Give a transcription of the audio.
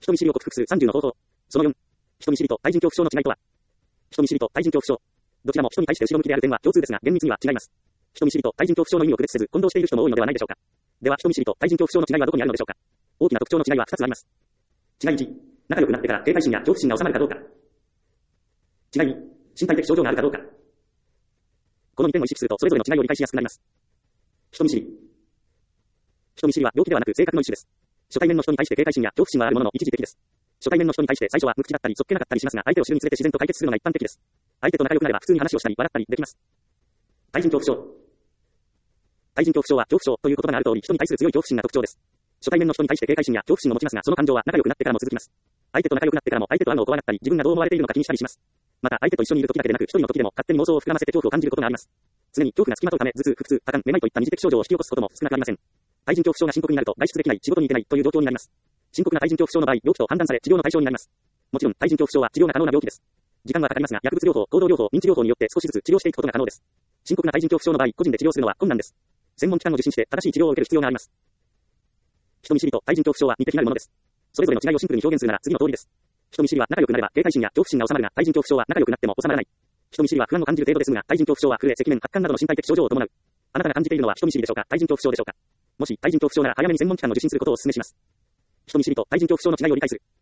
人見知りを克服する30の方法。その4。人見知りと対人恐怖症の違いとは。人見知りと対人恐怖症。どちらも人に対して後ろ向きである点は共通ですが、厳密には違います。人見知りと対人恐怖症の意味を区別せず、混同している人も多いのではないでしょうか。では、人見知りと対人恐怖症の違いはどこにあるのでしょうか。大きな特徴の違いは2つあります。違い1。仲良くなってから警戒心や恐怖心が収まるかどうか。違い2。身体的症状があるかどうか。この2点を意識すると、それぞれの違いを理解しやすくなります。人見知り。人見知りは病気ではなく性格の一種です。初対面の人に対して警戒心や恐怖心はあるものの一時的です。初対面の人に対して最初は無口だったり、そっけなかったりしますが、相手を知るにつれて自然と解決するのが一般的です。相手と仲良くなれば普通に話をしたり、笑ったりできます。対人恐怖症。対人恐怖症は恐怖症という言葉がある通り、人に対する強い恐怖心が特徴です。初対面の人に対して警戒心や恐怖心を持ちますが、その感情は仲良くなってからも続きます。相手と仲良くなってからも相手と会うのを怖がったり、自分がどう思われているのか気にしたりします。また、相手と一緒にいる時だけでなく、一人の時でも勝手に妄想を膨らませて恐怖を感じることがあります。常に恐怖が付きまとうため、頭痛、腹痛、多感、めまいといった二次的症状を引き起こすことも少なくありません。対人恐怖症が深刻になると、外出できない、仕事に行けないという状況になります。深刻な対人恐怖症の場合、病気と判断され治療の対象になります。もちろん、対人恐怖症は治療が可能な病気です。時間はかかりますが、薬物療法、行動療法、認知療法によって少しずつ治療していくことが可能です。深刻な対人恐怖症の場合、個人で治療するのは困難です。専門機関を受診して正しい治療を受ける必要があります。人見知りと対人恐怖症は似て非なるものです。それぞれの違いをシンプルに表現するなら次の通りです。人見知りは仲良くなれば警戒心や恐怖心が収まるが、対人恐怖症は仲良くなっても収まらない。人見知りは不安を感じる程度ですが、対人恐怖症は震え、赤面、発汗などの身体的症状を伴う。あなたが感じているのは人見知りでしょうか、対人恐怖症でしょうか。もし対人恐怖症なら早めに専門機関を受診することをお勧めします。人見知りと対人恐怖症の違いを理解する。